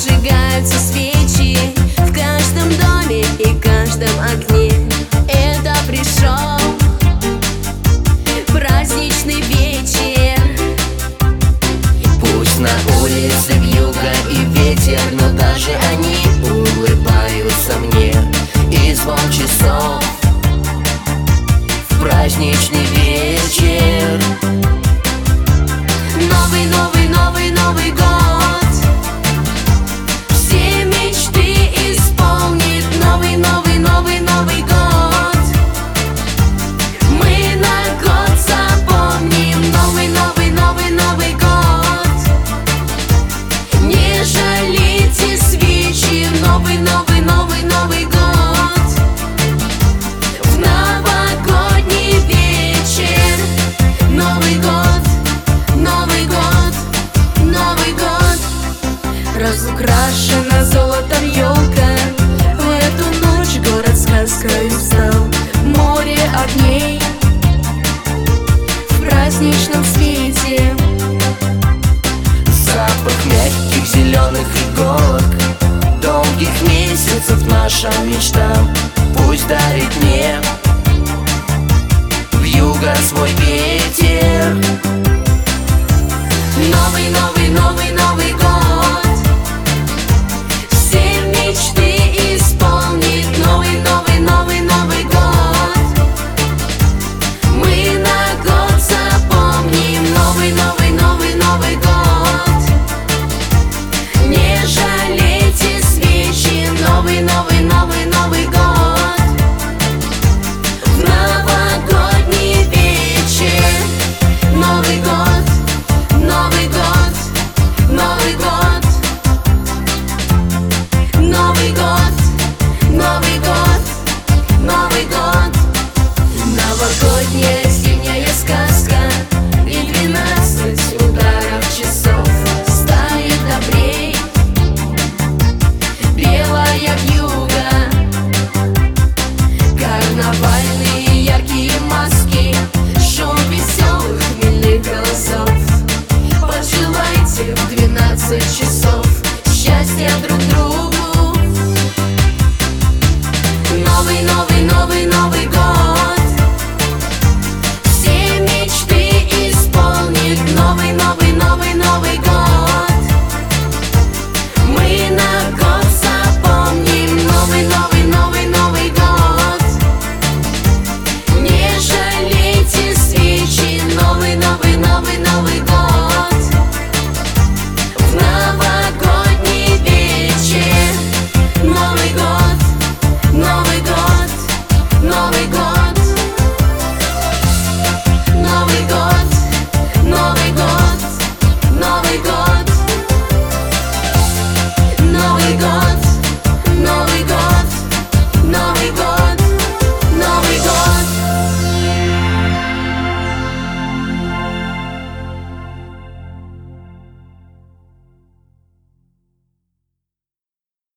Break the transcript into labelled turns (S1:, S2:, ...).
S1: зажигаются свечи в каждом доме и каждом окне. Это пришел праздничный вечер.
S2: Пусть на улице вьюга и ветер, но даже они улыбаются мне. И звон часов в праздничный вечер.
S1: Новый, новый, новый, Новый год все мечты исполнит. Новый, новый, новый, Новый год мы на год запомним. Новый, новый, новый, Новый год не жалейте свечи. Новый, новый, новый, Новый год в новогодний вечер. Новый год, Новый год, Новый год. Разукрашена золотом елка, в эту ночь город сказкою стал. Море огней в праздничном свете.
S2: Запах мягких зеленых иголок, долгих месяцев нашим мечтам. Пусть дарит мне вьюга свой ветер.
S1: Новый, новый, новый, Новый год все мечты исполнит. Новый, новый, новый, Новый год мы на год запомним. Новый, новый, новый, Новый год не жалейте свечи. Новый, новый, новый, Новый год в новогодний вечер. Новый год, Новый год, Новый год, Новый год, Новый год, Новый год. Новогодняя зимняя сказка, и 12 ударов часов станет добрей. Белая вьюга, карнавальные яркие маски, шум веселых хмельных голосов. Пожелайте в 12 часов счастья друг другу.